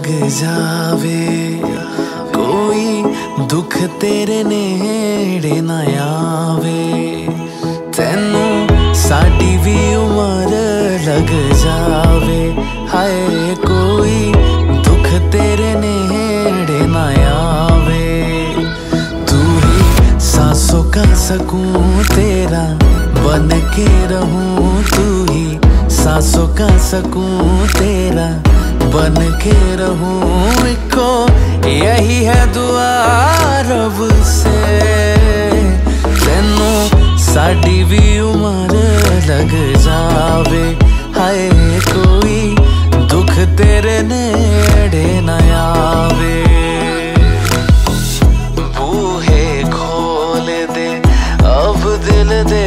जावे, कोई दुख तेरे नेड़े ना आवे। तेनू साडी भी उमर लग जावे, हाय कोई दुख तेरे नेड़े ना आवे। तू ही सांसों का सकून तेरा बन के रहूं, तू ही सांसों का सकून तेरा बन के रहूं। इको यही है दुआ रब से, तेनू साडी भी उमर लग जावे, हाय कोई दुख तेरे नेड़े न आवे। बूहे खोल दे अब दिल दे,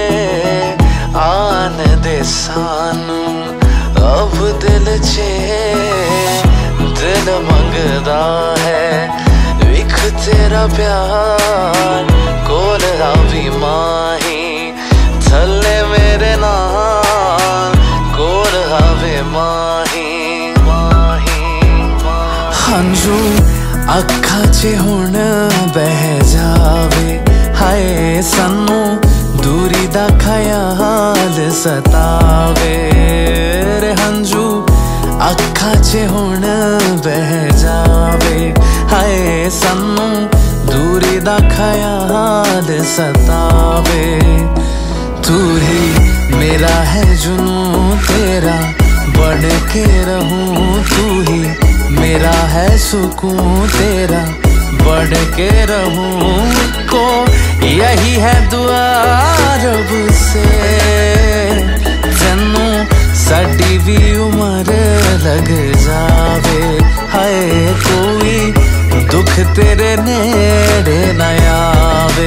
आन दे सानू अब दिल चे। दिल मंगदा है विख तेरा प्यार, कोल आवी माही थले मेरे नाल, कोल आवे माही हंझू अखा च हुण बह जावे, हाय सानू दूरी दा ख्याल सतावे। रे हंझू अखा च हुण बह जावे, हाय सानू दूरी दा ख्याल सतावे। तू ही मेरा है जुनून तेरा बन के रहूं, तू ही मेरा है सुकून तेरा बढ़ के रहूं। को यही है दुआ रब से, तेनू साडी भी उमर लग जावे, हाय कोई दुख तेरे नेड़े न आवे।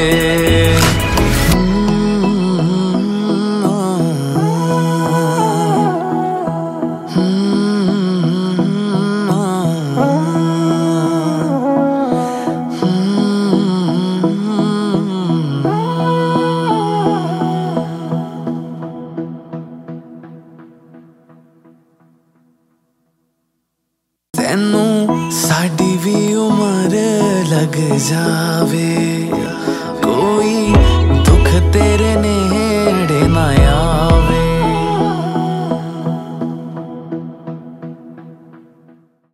तेनू साडी भी उमर लग जावे, कोई दुख तेरे ने